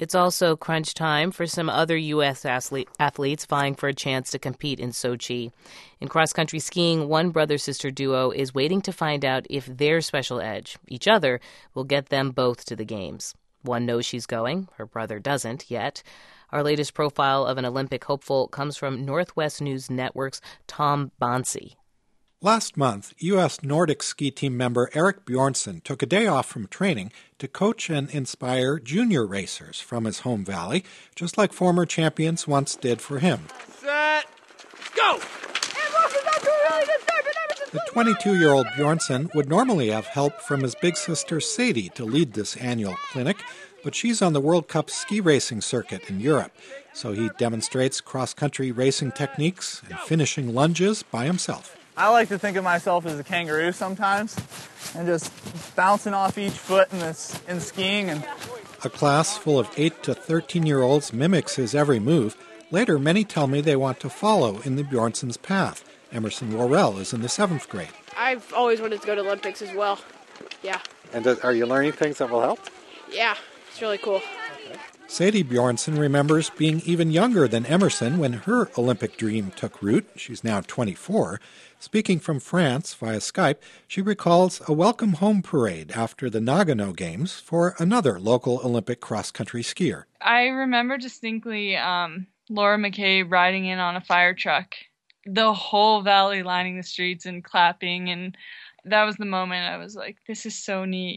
It's also crunch time for some other U.S. athletes vying for a chance to compete in Sochi. In cross-country skiing, one brother-sister duo is waiting to find out if their special edge, each other, will get them both to the games. One knows she's going. Her brother doesn't yet. Our latest profile of an Olympic hopeful comes from Northwest News Network's Tom Bonsi. Last month, U.S. Nordic ski team member Erik Bjornsson took a day off from training to coach and inspire junior racers from his home valley, just like former champions once did for him. Set, go! The 22-year-old Bjornsson would normally have help from his big sister Sadie to lead this annual clinic, but she's on the World Cup ski racing circuit in Europe, so he demonstrates cross-country racing techniques and finishing lunges by himself. I like to think of myself as a kangaroo sometimes, and just bouncing off each foot in skiing. A class full of 8 to 13-year-olds mimics his every move. Later, many tell me they want to follow in the Bjornsson's path. Emerson Worrell is in the 7th grade. I've always wanted to go to Olympics as well. Yeah. And are you learning things that will help? Yeah, it's really cool. Sadie Bjornsson remembers being even younger than Emerson when her Olympic dream took root. She's now 24. Speaking from France via Skype, she recalls a welcome home parade after the Nagano Games for another local Olympic cross-country skier. I remember distinctly Laura McKay riding in on a fire truck, the whole valley lining the streets and clapping, and that was the moment I was like, this is so neat,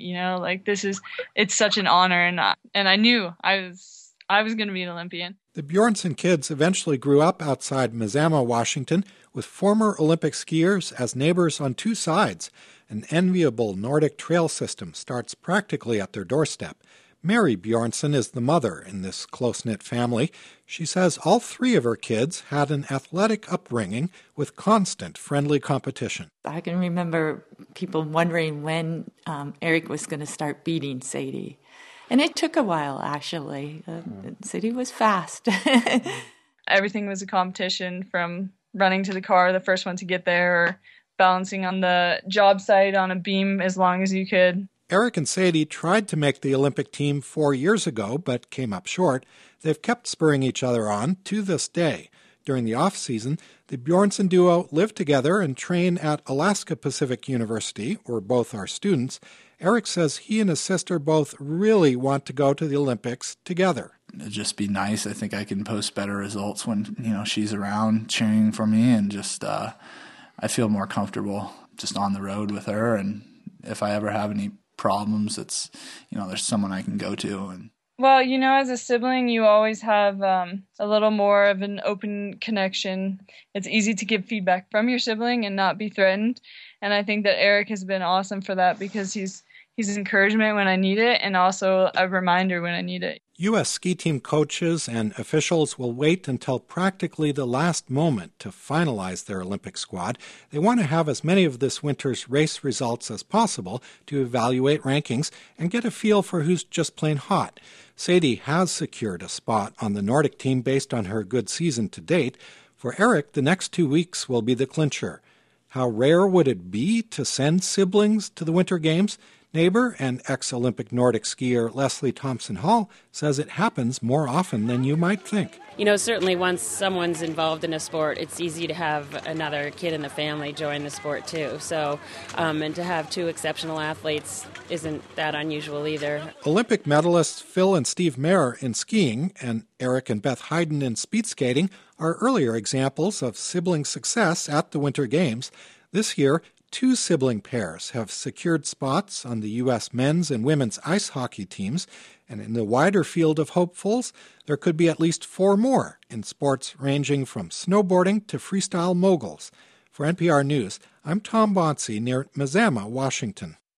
it's such an honor, and I knew I was going to be an Olympian. The Bjornsson kids eventually grew up outside Mazama, Washington, with former Olympic skiers as neighbors on two sides. An enviable Nordic trail system starts practically at their doorstep. Mary Bjornsson is the mother in this close-knit family. She says all three of her kids had an athletic upbringing with constant friendly competition. I can remember people wondering when Erik was going to start beating Sadie. And it took a while, actually. Sadie was fast. Everything was a competition, from running to the car, the first one to get there, or balancing on the job site on a beam as long as you could. Erik and Sadie tried to make the Olympic team 4 years ago, but came up short. They've kept spurring each other on to this day. During the off-season, the Bjornsson duo live together and train at Alaska Pacific University, where both are students. Erik says he and his sister both really want to go to the Olympics together. It'd just be nice. I think I can post better results when, she's around cheering for me, and just I feel more comfortable just on the road with her. And if I ever have any problems, it's, there's someone I can go to. And well, as a sibling, you always have a little more of an open connection. It's easy to give feedback from your sibling and not be threatened. And I think that Erik has been awesome for that, because he's encouragement when I need it, and also a reminder when I need it. U.S. ski team coaches and officials will wait until practically the last moment to finalize their Olympic squad. They want to have as many of this winter's race results as possible to evaluate rankings and get a feel for who's just plain hot. Sadie has secured a spot on the Nordic team based on her good season to date. For Erik, the next 2 weeks will be the clincher. How rare would it be to send siblings to the Winter Games? Neighbor and ex-Olympic Nordic skier Leslie Thompson Hall says it happens more often than you might think. Certainly once someone's involved in a sport, it's easy to have another kid in the family join the sport too. So, and to have two exceptional athletes isn't that unusual either. Olympic medalists Phil and Steve Mayer in skiing and Erik and Beth Hayden in speed skating are earlier examples of sibling success at the Winter Games. This year, 2 sibling pairs have secured spots on the U.S. men's and women's ice hockey teams, and in the wider field of hopefuls, there could be at least 4 more in sports ranging from snowboarding to freestyle moguls. For NPR News, I'm Tom Bonsi near Mazama, Washington.